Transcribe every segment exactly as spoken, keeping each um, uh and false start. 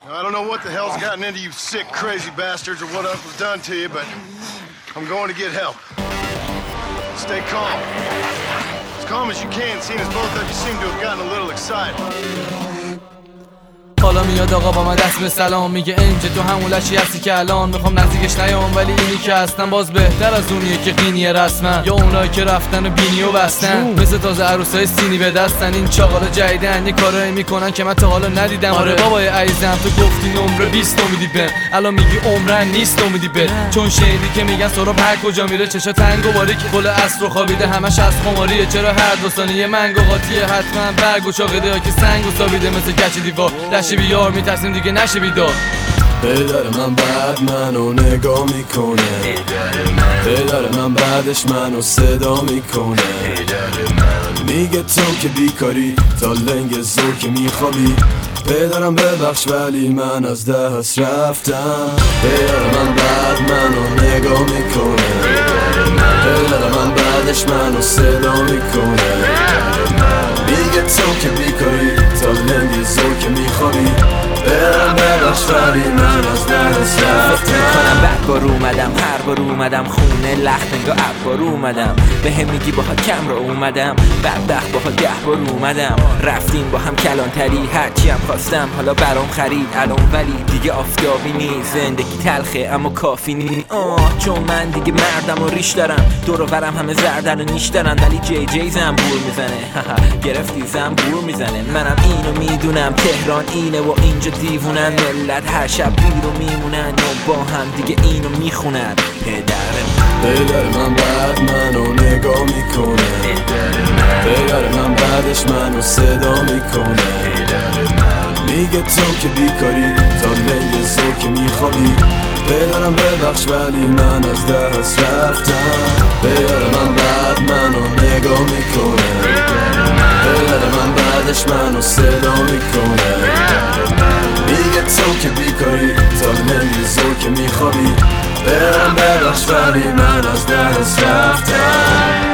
I don't know what the hell's gotten into you sick, crazy bastards or what else was done to you, but I'm going to get help. Stay calm. As calm as you can, seeing as both of you seem to have gotten a little excited. حالا میاد آقا با من دست به سلام میگه انجه تو همون لشی هستی که الان میخوام نزدیکش نیام، ولی اینی که هستن باز بهتر از اونیه که قینیه رسما، یا اونایی که رفتن و بینی و بستن مثل تازه عروسای سینی به دستن. این چاقالا جدیدن یه کارایی میکنن که من تا حالا ندیدم. آره بابای عزیزم تو گفتی نمره بیست امیدی بهم، الان میگی عمرن نیست امیدی به، چون شنیدی که میگن سراب هر کجا میره چشا تنگ و باریک کل عصر رو خوابیده همش از خماریه. چرا هر دو ثانیه منگو قاطیه حتما برگ و چاقیده ها که سنگ و سابیده مثل گچ دیوار لشه بیار میترسیم دیگه نشه بیدار. پدر من بعد منو نگاه میکنه، پدر من بعدش منو صدا میکنه، میگه تو که بیکاری تا لنگ زور که میخوابی. پدرم ببخش ولی من از دست رفتم. پدر من بعد منو نگاه میکنه، پدر من بعدش منو صدا میکنه، میگه تو که بیکاری تا لنگ زور که میخوابی. برم ببخش ولی من از دست رفتم. میکنم بعد بار اومدم، هر بار اومدم خونه لخت انگا اب بار اومدم، به هم میگی با ها کم رو اومدم، بدبخت با ها ده بار اومدم، رفتیم با هم کلانتری هرچی هم خواستم حالا برام خرید الان، ولی دیگه آفتابی نیست زندگی تلخه اما کافی نیست. آه چون من دیگه مردم و ریش دارم، دور و برم همه زردن و نیش دارن، ولی جی جی زنبور میزنه گرفتی زنبور میزنه. منم اینو میدونم تهران اینه و اینجا دیوونن، ملت هر شب بیرو میمونن و با هم دیگه اینو میخونن. پدرم پدر من بعد منو نگاه میکنه، پدر من بعدش منو صدا میکنه، میگه تو که بیکاری تا لنگ زور که میخوابی. پدرم ببخش ولی من از دست رفتم. پدر من بعد منو نگاه میکنه، پدر من بعدش منو صدا میکنه، میگه تو که بیکاری تا لنگ زور که میخوابی. پدرم ببخش ولی من از دست رفتم.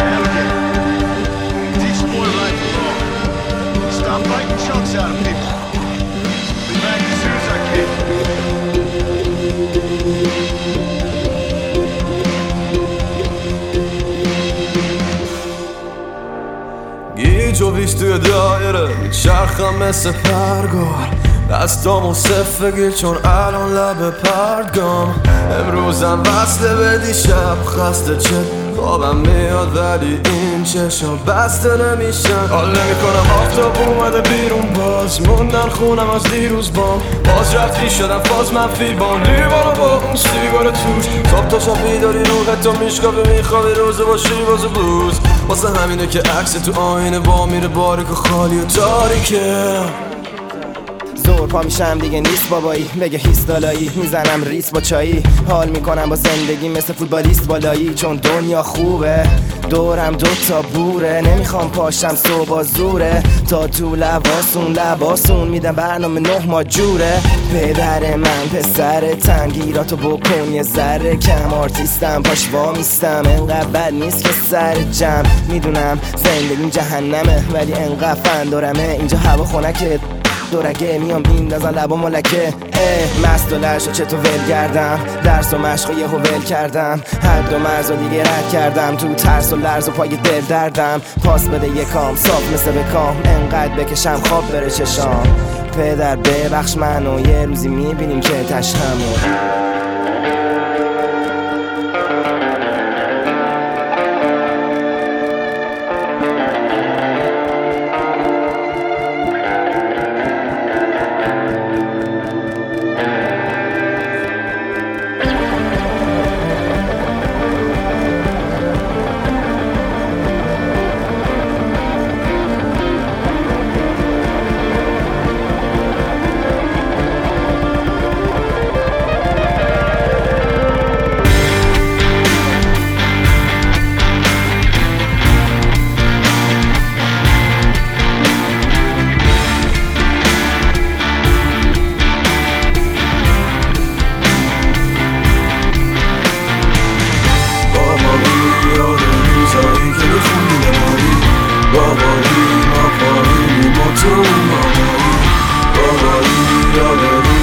گیج و بیش توی دایره میچرخم مثل پرگار، دستامو صفه گیر چون الان لب پرگام. امروزم وصله به دیشب خسته چه خوابم میاد ولی این چشم بسته نمیشن. حال نمیکنم آفتاب اومده بیرون باز موندن خونم از دیروز بام، باز رفتی شدم فاز منفی بام لیوانو با اون سیگار توش. صبح تا شب بیداری روحت تو میشکافی میخوابی روزه با شیواز و بلوز، واسه همینه که عکس تو آینه با میره باریک و خالی و تاریکه. زور پا میشم دیگه نیست بابایی، بگه هیستالایی میزنم ریس با چایی، حال میکنم با زندگی مثل فوتبالیست بالایی، چون دنیا خوبه دورم دوتا بوره، نمیخوام پاشم صبح زوره تا تو لباسون لباسون میدم برنامه نه ما جوره. پدر من پسر تنگیراتو بکن یه ذره کم، آرتیستم پاش وامیستم انقدر بد نیست که سر جمع، میدونم زندگیم جهنمه ولی انقدر فندارمه اینجا هوا خنکه دورگه میام میندازن لبا ملکه. اه مست و لرش و چطور ول کردم، درس و مشق و یهو ول کردم، حد و مرز و دیگه رد کردم، تو ترس و لرز و پای دل دردم، پاس بده یکام صاف مثل بکام، انقدر بکشم خواب بره چشام. پدر ببخش منو یه روزی میبینیم که تشهمو.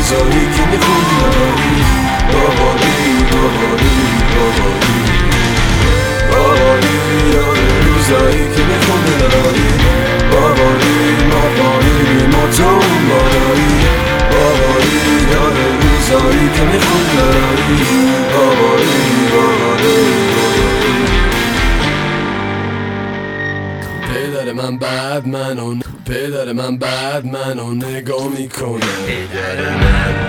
روزایی که میخونی داری بابایی بابایی بابایی بابایی یاد روزایی که میخونی داری بابایی بابایی ما تو اون بالایی بابایی یاد روزایی که میخونی داری بابایی بابایی پدر من بعد منو پدر من بعد منو نگاه میکنه پدر من